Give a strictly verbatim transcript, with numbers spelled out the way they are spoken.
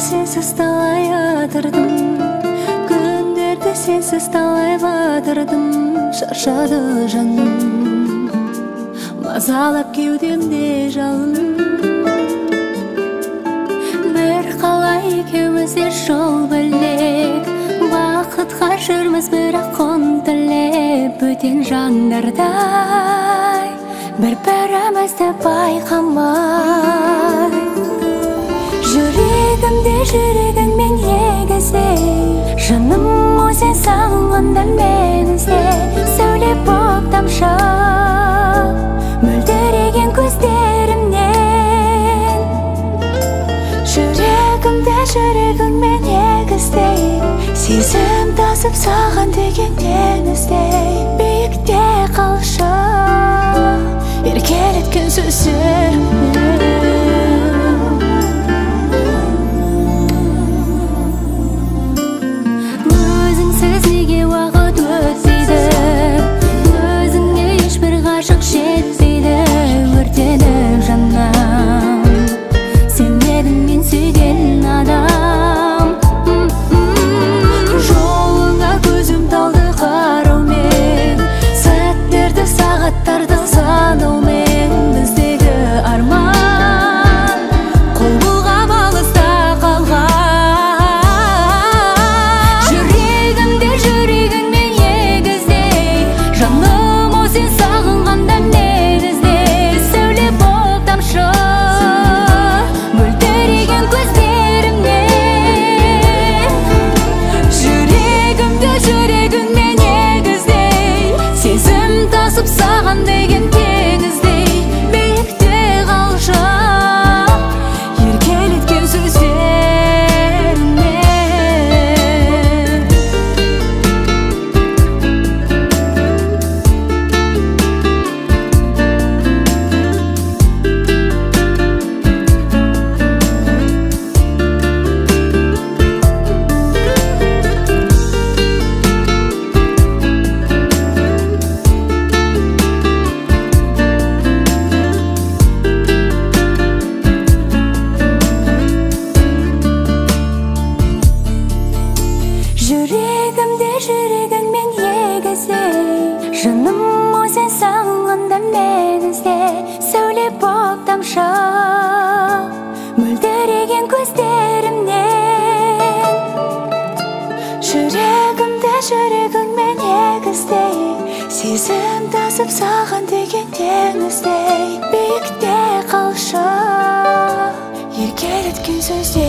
sensiz талай атырдым, күндерді sensiz талай батырдым. Шаршады жаным, мазалап кеудемде жалын. Бір қалай екеумізде жол бөлек, бақытқа жүрміз бірақ құн тілеп. Бөтен жандардай бір-бірімізді байқамай, жүрегімде жүрегіңмен егізей, жаным өзен сағынғанда мен ізде. Сәуле боп тамшы мөлдіреген көздерімнен, жүрегімде жүрегіңмен егіздей, сезім тасып саған деген теңіздей. Биікте қалшы еркелеткен сөздерімнен. Өзіңсіз неге уақыт өтпейді, өзіңе ешбір ғашық жетпейді. Өртеніп жанам, сен едің мен сүйген адам. Жолыңа көзім талды қараумен, сәттерді сағаттарды санаумен. Біздегі арман қол бұлғап алыста қалған, жүрегімде жүрегіңмен егіздей, жаным өзен сағынғанда мен ізде. Сәуле боп тамшы мөлдіреген көздерімнен, жүрегімде жүрегіңмен егіздей, сезім тасып саған деген теңіздей. Биікте қалшы еркелеткен сөздерімнен. Жүрегімде жүрегіңмен егіздей, жаным өзен сағынғанда мен ізде. Сәуле боп тамшы мөлдіреген көздерімнен, жүрегімде жүрегіңмен егіздей, сезім тасып саған деген теңіздей. Биікте қалшы еркелеткен сөздер.